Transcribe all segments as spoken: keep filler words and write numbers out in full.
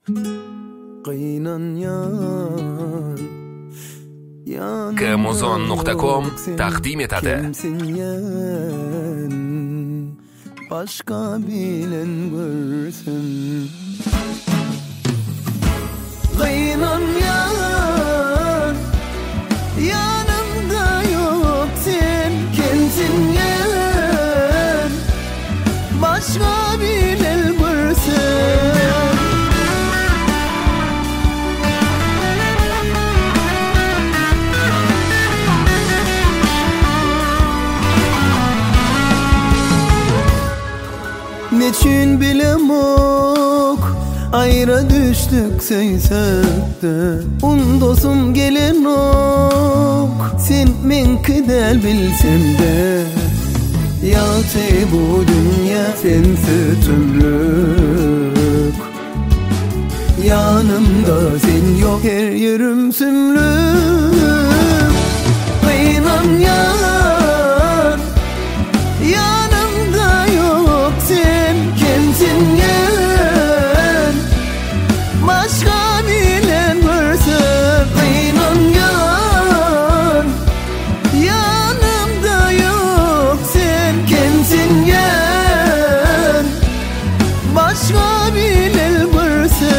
Kmuzon nokta com taqdim etadi. Başka bilen görsün. Kıynan yanımda yok sen, kendin yen başka bilen görsün. Neçin bilemok ayrı düştük seysek de un dostum gelin ok sen men kidel bilsem de yatı bu dünya sensiz tümlük yanımda sen yok her yerim sümlük kıynan yan yanımda yok sen kendin yen başka bilen varsa kıynan yan yanımda yok sen kendin yen başka bilen varsa.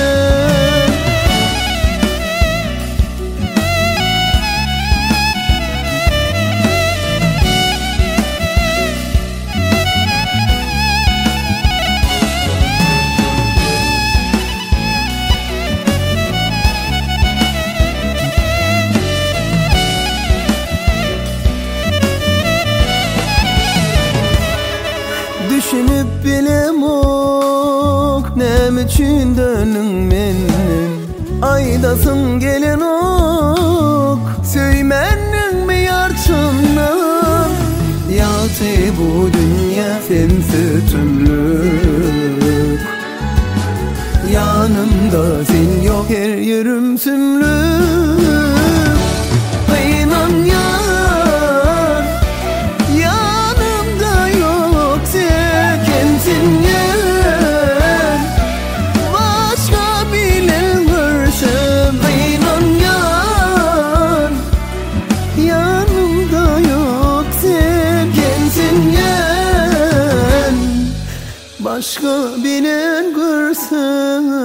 Düşünüp bilemok nem için dönün menin aydasın gelin ok söymenin mi yarçınlar yatı bu dünya sensiz tümlük yanımda sen yok her yerim sümlük kıynan yan yanımda yok sen kendin yen başka bilen görsem kıynan yan yanımda yok sen kendin yen başka bilen görsem.